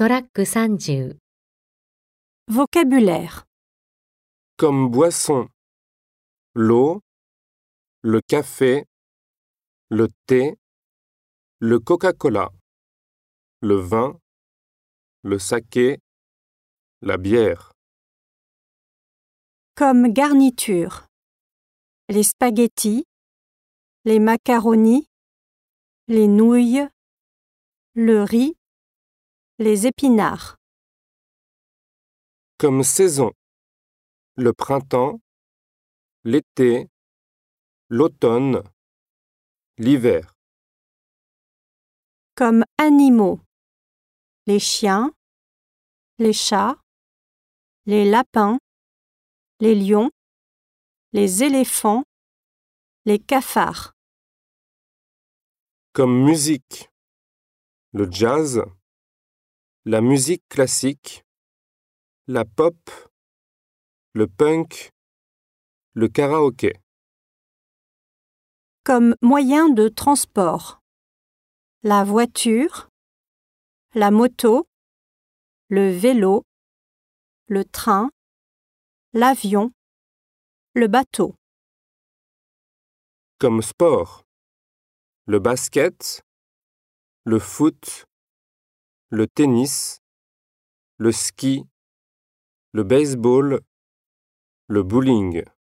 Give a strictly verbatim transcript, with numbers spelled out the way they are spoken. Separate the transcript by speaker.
Speaker 1: トラックさんじゅう。
Speaker 2: Vocabulaire.
Speaker 3: Comme boisson, l'eau, le café, le thé, le Coca-Cola, le vin, le saké, la bière.
Speaker 2: Comme garniture. Les spaghettis, les macaronis, les nouilles, le riz, les épinards.
Speaker 3: Comme saison, le printemps, l'été, l'automne, l'hiver.
Speaker 2: Comme animaux. Les chiens, les chats, les lapins, les lions, les éléphants, les cafards.
Speaker 3: Comme musique, le jazz, la musique classique, la pop, le punk, le karaoké.
Speaker 2: Comme moyen de transport. La voiture, la moto, le vélo, le train, l'avion, le bateau.
Speaker 3: Comme sport, le basket, le foot, le tennis, le ski, le baseball, le bowling.